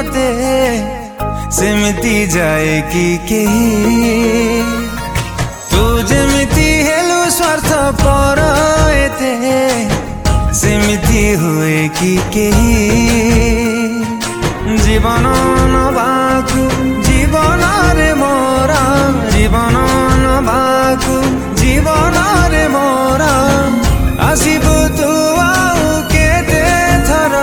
मते सेमिति जाए कि केही तू जेमिति हेलु स्वार्थ पर एते सेमिति हुए कि केही जीवन नबाकु जीवन रे मोरा जीवन नबाकु जीवन रे मोरा आसिबु तू आउ केते थर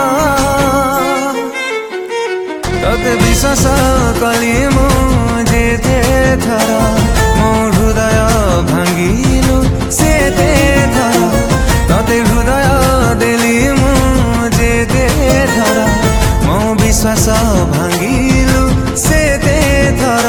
तते विश्वास कली मु जेते थर मो हृदय भांगिलु सेते थर तते हृदय देली मु जेते थर मो विश्वास भांगिलु सेते थर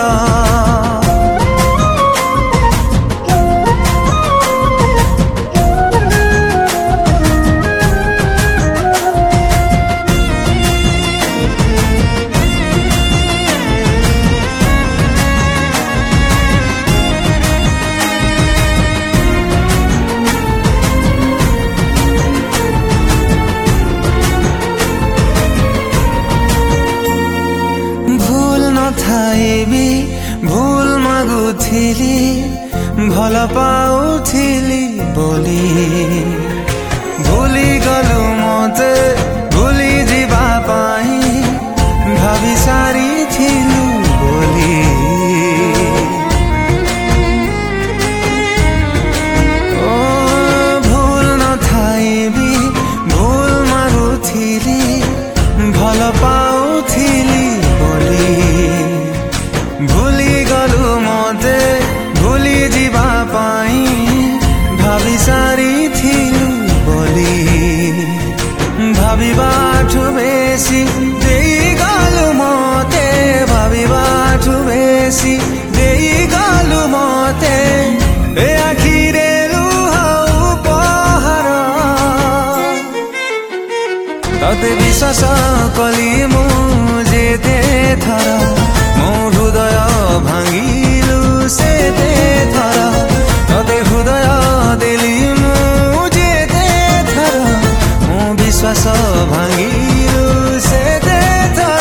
थाइबी भूल मागुथिली भल पाउथिली बोली भूली गलु मते भूली जीवा पाई भावी सारी थिलु बोली ओ भूल न थाइबी भूल मागुथिली भल पाउथिली बोली भूली गलु मते भूली जीवा पाई भावी सारी थिलु बोली भावी बाठु बेसी देई गलु मते भावी बाठु बेसी देई गलु मते ए आखिरे लुहाउ पहर तते विश्वास कली मु जेते थर मो हृदय भांगिलु सेते थर तते हृदय देली मु जेते थर मो विश्वास भांगिलु सेते थर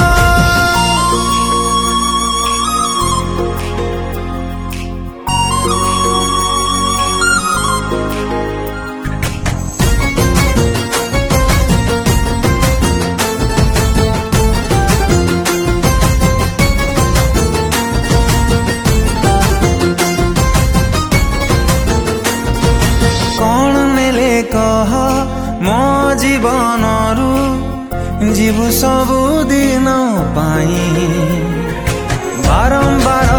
कह मो जीवन रु जीवु सबु दिन पाई बारंबार